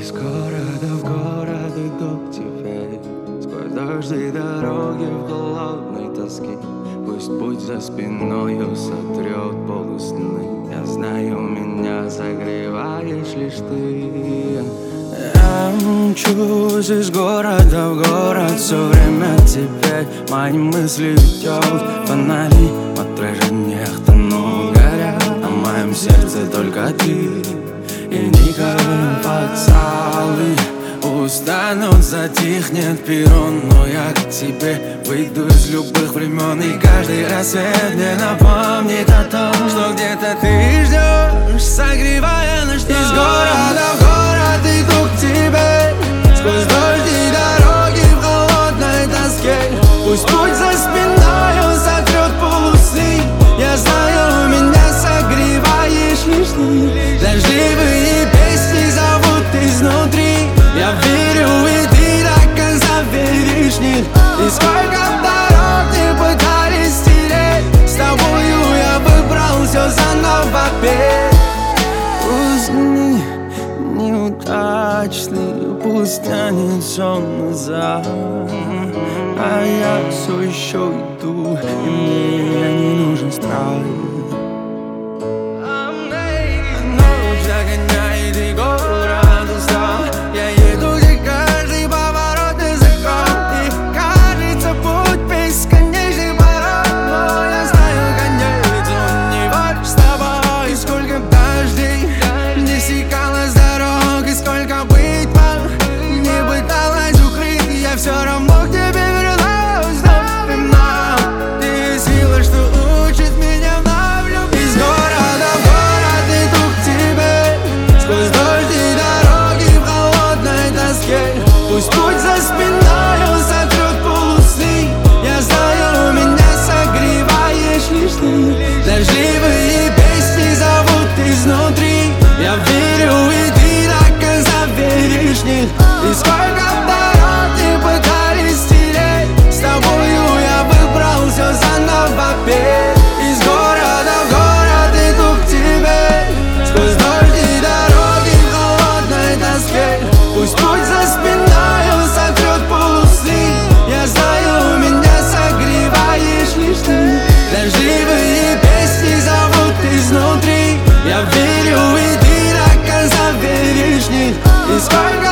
Из города в город иду к тебе, сквозь дожди дороги в холодной тоске. Пусть путь за спиною сотрет полусны. Я знаю, меня согреваешь лишь ты. Я мчусь из города в город, все время теперь мои мысли ведет. Фонари в отражениях тонут, горят, а в моем сердце только ты. И никакие вокзалы устанут, затихнет перрон. Но я к тебе выйду из любых времен, и каждый рассвет мне напомнит о том, что где-то ты ждешь, согревая наш дом. Из города в город иду к тебе, сквозь дожди дороги в холодной тоске. Пусть путь за спиною сотрет полусы. Я знаю, меня согреваешь лишь ты. Дождливые песни зовут изнутри. Я верю, и ты до конца веришь в них. И сколько дорог не пытались стереть, с тобою я выбрал все заново петь. Пусть дни неудачные, пусть тянет сон назад, а я все еще иду, и мне не нужен страх. Ночь догоняет, и город устал. Я еду, где каждый поворот и закон, и кажется путь бесконечный порог. Но я знаю, конец он не вот с тобой. И сколько дождей не стекалось дорог, и сколько битв не пыталась укрыть, я все равно к тебе вернусь вновь и вновь. Ты сила, что учит меня вновь любить. Из города в город иду к тебе, сквозь дожди дороги в холодной тоске. Пусть путь за спиною сотрет полусы. Я знаю, меня согреваешь лишь ты. Дождливые песни зовут изнутри. Я верю, и ты до конца веришь в них. И сколько дорог не пытались стереть, с тобою я выбрал все заново петь. Из города в город иду к тебе, сквозь дожди дороги в холодной тоске. Пусть путь за спиною сотрет полусы. Я знаю, меня согреваешь лишь ты. Дождливые песни зовут изнутри. Я верю, и ты до конца веришь в них. И сколько